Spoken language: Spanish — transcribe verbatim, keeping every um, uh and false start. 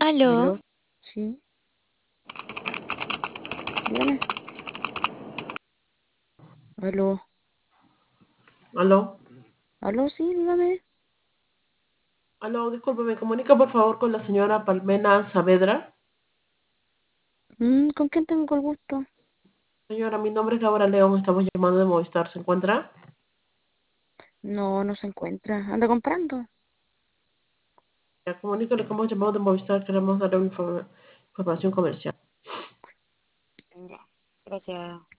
Aló, ¿Aló? Sí, dígame. ¿Aló? Aló, ¿Aló? Sí, dígame. aló, disculpe, me comunica por favor con la señora Palmena Saavedra. Mm, ¿con quién tengo el gusto? Señora, mi nombre es Laura León, estamos llamando de Movistar, ¿se encuentra? No, no se encuentra. ¿Anda comprando? Ya, comunícale que hemos llamado de Movistar, queremos darle una informa- información comercial. Ya, gracias.